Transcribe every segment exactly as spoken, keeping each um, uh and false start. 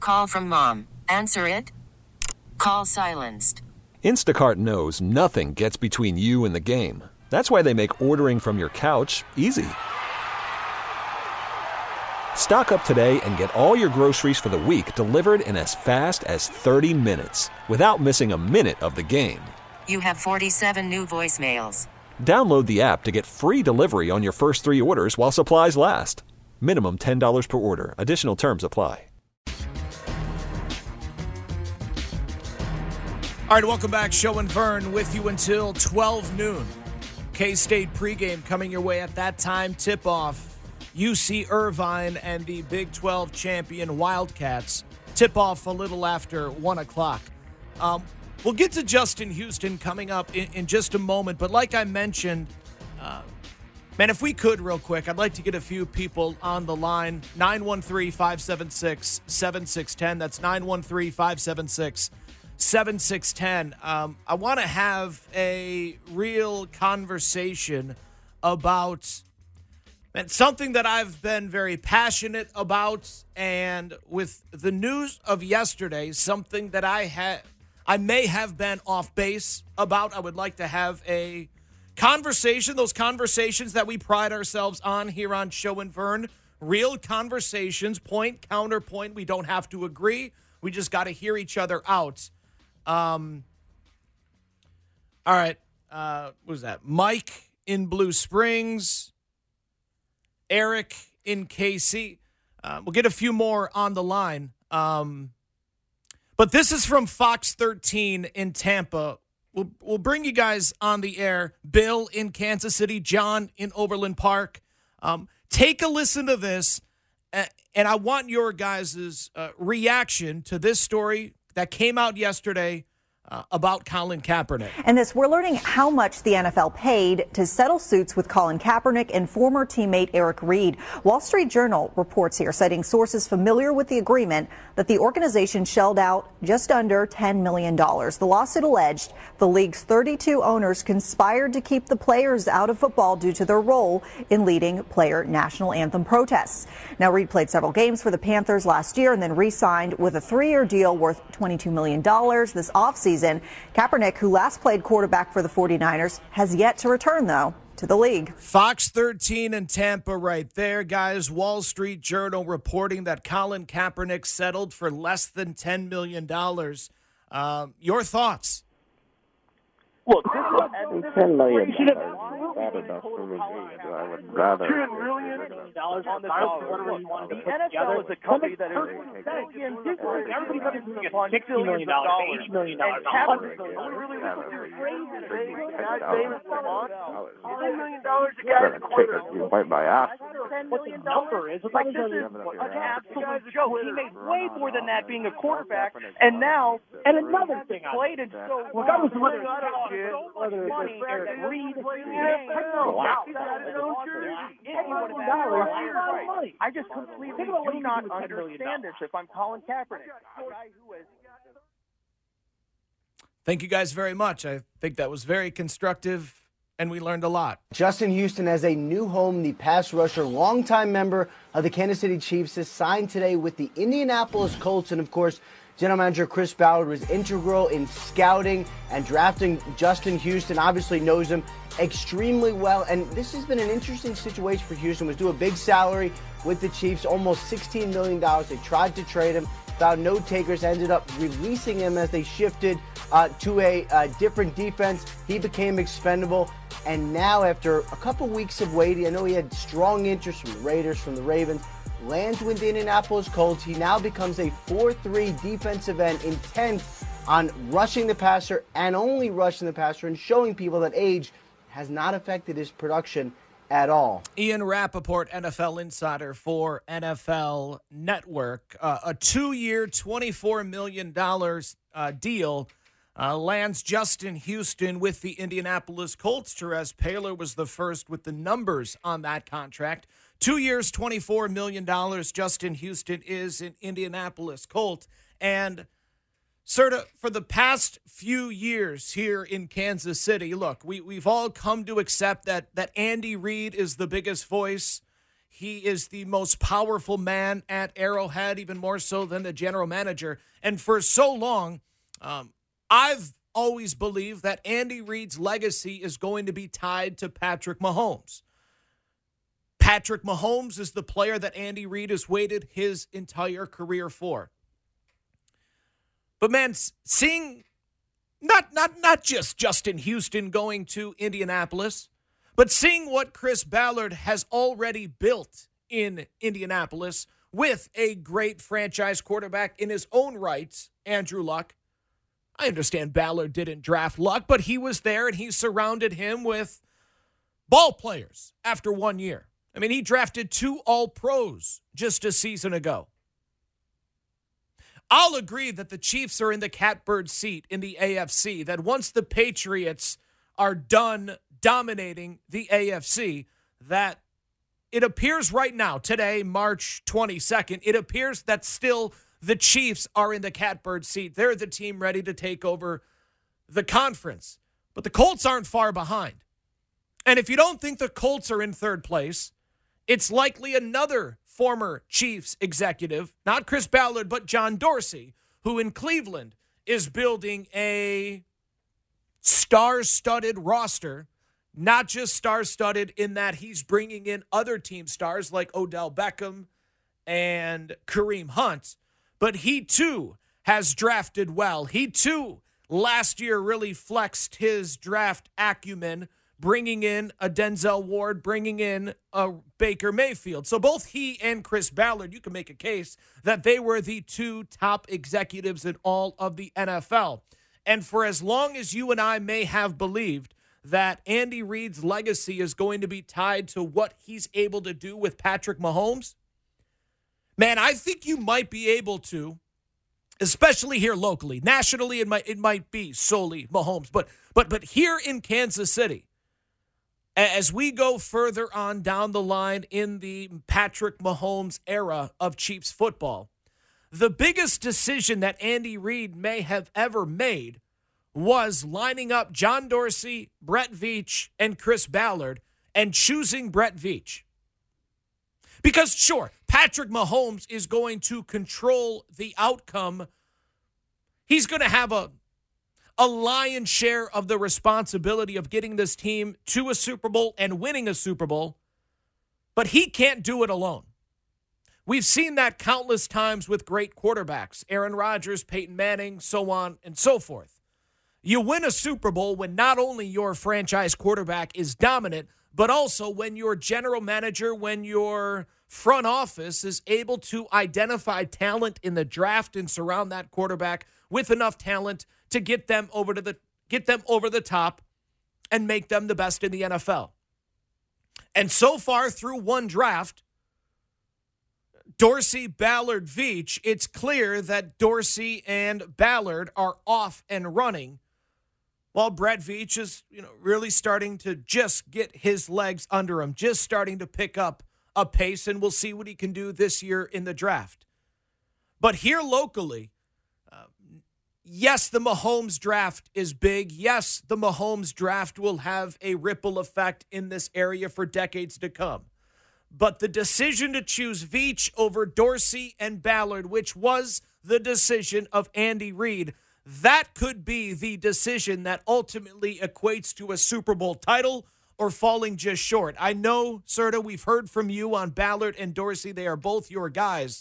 Call from mom. Answer it. Call silenced. Instacart knows nothing gets between you and the game. That's why they make ordering from your couch easy. Stock up today and get all your groceries for the week delivered in as fast as thirty minutes without missing a minute of the game. You have forty-seven new voicemails. Download the app to get free delivery on your first three orders while supplies last. Minimum ten dollars per order. Additional terms apply. All right, welcome back. Show and Vern with you until twelve noon. K-State pregame coming your way at that time. Tip-off, U C Irvine and the Big twelve champion Wildcats. Tip-off a little after one o'clock. Um, we'll get to Justin Houston coming up in, in just a moment, but like I mentioned, uh, man, if we could real quick, I'd like to get a few people on the line. nine one three, five seven six, seven six one zero. That's nine one three, five seven six, seven six one zero. Um, I want to have a real conversation about and something that I've been very passionate about, and with the news of yesterday, something that I had, I may have been off base about. I would like to have a conversation, those conversations that we pride ourselves on here on Show and Vern, real conversations, point, counterpoint. We don't have to agree. We just got to hear each other out. Um. All right. Uh, what was that? Mike in Blue Springs. Eric in K C. Uh, we'll get a few more on the line. Um, but this is from Fox thirteen in Tampa. We'll, we'll bring you guys on the air. Bill in Kansas City. John in Overland Park. Um, take a listen to this. Uh, and I want your guys' uh, reaction to this story that came out yesterday uh, about Colin Kaepernick. And this, we're learning how much the N F L paid to settle suits with Colin Kaepernick and former teammate Eric Reid. Wall Street Journal reports here, citing sources familiar with the agreement, that the organization shelled out just under ten million dollars. The lawsuit alleged the league's thirty-two owners conspired to keep the players out of football due to their role in leading player national anthem protests. Now, Reid played several games for the Panthers last year and then re-signed with a three-year deal worth twenty-two million dollars this offseason. Kaepernick, who last played quarterback for the forty-niners, has yet to return, though, to the league. Fox thirteen in Tampa right there, guys. Wall Street Journal reporting that Colin Kaepernick settled for less than ten million dollars. Uh, your thoughts? Look, this is ten million dollars is bad enough for me. I would rather. Two million dollars on the dollar. The N F L is a company that is everybody's going to fund sixty million dollars, eighty million dollars, hundred million dollars. Ten million dollars a guy. You bite my ass. What the number is? Like, this is an absolute joke. He made way more than that being a quarterback, and now, and another thing, played and so regardless of whether it's whether it's Eric Reid, wow, I just completely do not understand this. If I'm Colin Kaepernick, Thank you guys very much. I think that was very constructive, and we learned a lot. Justin Houston has a new home. The pass rusher, longtime member of the Kansas City Chiefs, has signed today with the Indianapolis Colts. And, of course, General Manager Chris Ballard was integral in scouting and drafting Justin Houston. Obviously knows him extremely well. And this has been an interesting situation for Houston. Was due a big salary with the Chiefs, almost sixteen million dollars. They tried to trade him, found no takers, ended up releasing him as they shifted uh, to a uh, different defense. He became expendable. And now, after a couple weeks of waiting, I know he had strong interest from the Raiders, from the Ravens, lands with the Indianapolis Colts. He now becomes a four three defensive end, intent on rushing the passer and only rushing the passer, and showing people that age has not affected his production at all. Ian Rappaport, N F L insider for N F L Network. Uh, a two-year, twenty-four million dollars uh, deal uh, lands Justin Houston with the Indianapolis Colts. Therese Paylor was the first with the numbers on that contract. Two years, twenty-four million dollars. Justin Houston is an Indianapolis Colt. And sort of for the past few years here in Kansas City, look, we, we've all come to accept that, that Andy Reid is the biggest voice he is the most powerful man at Arrowhead, even more so than the general manager. And for so long, um, I've always believed that Andy Reid's legacy is going to be tied to Patrick Mahomes. Patrick Mahomes is the player that Andy Reid has waited his entire career for. But man, seeing not not not just Justin Houston going to Indianapolis, but seeing what Chris Ballard has already built in Indianapolis with a great franchise quarterback in his own right, Andrew Luck. I understand Ballard didn't draft Luck, but he was there and he surrounded him with ball players after one year. I mean, he drafted two All-Pros just a season ago. I'll agree that the Chiefs are in the catbird seat in the A F C, that once the Patriots are done dominating the A F C, that it appears right now, today, March twenty-second, it appears that still the Chiefs are in the catbird seat. They're the team ready to take over the conference. But the Colts aren't far behind. And if you don't think the Colts are in third place, it's likely another former Chiefs executive, not Chris Ballard, but John Dorsey, who in Cleveland is building a star-studded roster, not just star-studded in that he's bringing in other team stars like Odell Beckham and Kareem Hunt, but he too has drafted well. He too last year really flexed his draft acumen, bringing in a Denzel Ward, bringing in a Baker Mayfield. So both he and Chris Ballard, you can make a case that they were the two top executives in all of the N F L. And for as long as you and I may have believed that Andy Reid's legacy is going to be tied to what he's able to do with Patrick Mahomes, man, I think you might be able to, especially here locally. Nationally, it might it might be solely Mahomes. But but but here in Kansas City, as we go further on down the line in the Patrick Mahomes era of Chiefs football, the biggest decision that Andy Reid may have ever made was lining up John Dorsey, Brett Veach, and Chris Ballard and choosing Brett Veach. Because, sure, Patrick Mahomes is going to control the outcome. He's going to have a a lion's share of the responsibility of getting this team to a Super Bowl and winning a Super Bowl, but he can't do it alone. We've seen that countless times with great quarterbacks, Aaron Rodgers, Peyton Manning, so on and so forth. You win a Super Bowl when not only your franchise quarterback is dominant, but also when your general manager, when your front office is able to identify talent in the draft and surround that quarterback with enough talent to get them over to the get them over the top and make them the best in the N F L. And so far through one draft, Dorsey, Ballard, Veach, it's clear that Dorsey and Ballard are off and running, while Brett Veach is, you know, really starting to just get his legs under him, just starting to pick up a pace, and we'll see what he can do this year in the draft. But here locally, yes, the Mahomes draft is big. Yes, the Mahomes draft will have a ripple effect in this area for decades to come. But the decision to choose Veach over Dorsey and Ballard, which was the decision of Andy Reid, that could be the decision that ultimately equates to a Super Bowl title or falling just short. I know, Serta, we've heard from you on Ballard and Dorsey. They are both your guys.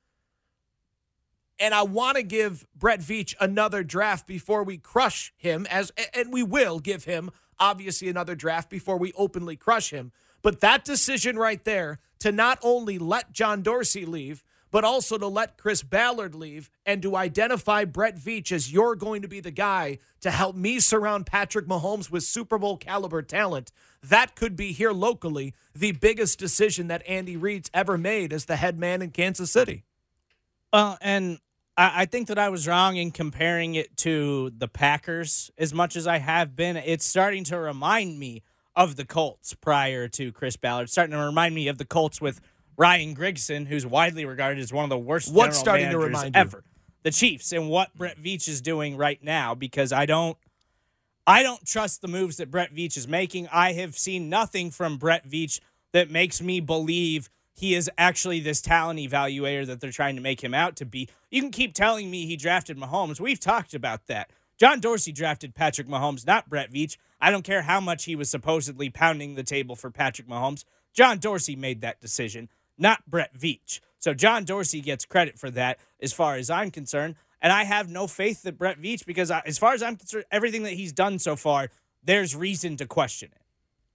And I want to give Brett Veach another draft before we crush him, as and we will give him, obviously, another draft before we openly crush him. But that decision right there, to not only let John Dorsey leave, but also to let Chris Ballard leave and to identify Brett Veach as you're going to be the guy to help me surround Patrick Mahomes with Super Bowl caliber talent, that could be here locally the biggest decision that Andy Reid's ever made as the head man in Kansas City. Well, and I, I think that I was wrong in comparing it to the Packers as much as I have been. It's starting to remind me of the Colts prior to Chris Ballard. It's starting to remind me of the Colts with Ryan Grigson, who's widely regarded as one of the worst What's general starting managers to remind you? ever. The Chiefs and what Brett Veach is doing right now, because I don't I don't trust the moves that Brett Veach is making. I have seen nothing from Brett Veach that makes me believe he is actually this talent evaluator that they're trying to make him out to be. You can keep telling me he drafted Mahomes. We've talked about that. John Dorsey drafted Patrick Mahomes, not Brett Veach. I don't care how much he was supposedly pounding the table for Patrick Mahomes. John Dorsey made that decision, not Brett Veach. So John Dorsey gets credit for that as far as I'm concerned. And I have no faith that Brett Veach, because I, as far as I'm concerned, everything that he's done so far, there's reason to question it.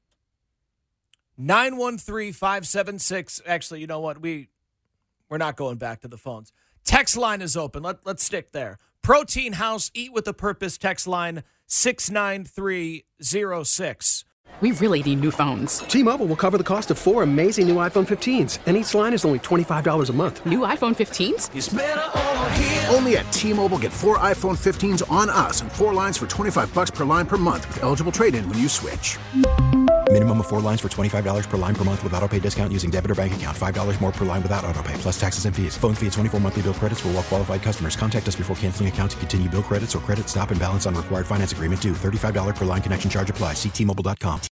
nine one three, five seven six. Actually, you know what? We, we're not going back to the phones. Text line is open. Let, let's stick there. Protein House, Eat with a Purpose, text line six nine three zero six. We really need new phones. T-Mobile will cover the cost of four amazing new iPhone fifteens, and each line is only twenty-five dollars a month. New iPhone fifteens? It's better over here. Only at T-Mobile, get four iPhone fifteens on us and four lines for twenty-five dollars per line per month with eligible trade-in when you switch. Minimum of four lines for twenty-five dollars per line per month with autopay discount using debit or bank account. five dollars more per line without autopay, plus taxes and fees. Phone fee at twenty-four monthly bill credits for well-qualified customers. Contact us before canceling account to continue bill credits or credit stop and balance on required finance agreement due. thirty-five dollars per line connection charge applies. See T Mobile dot com.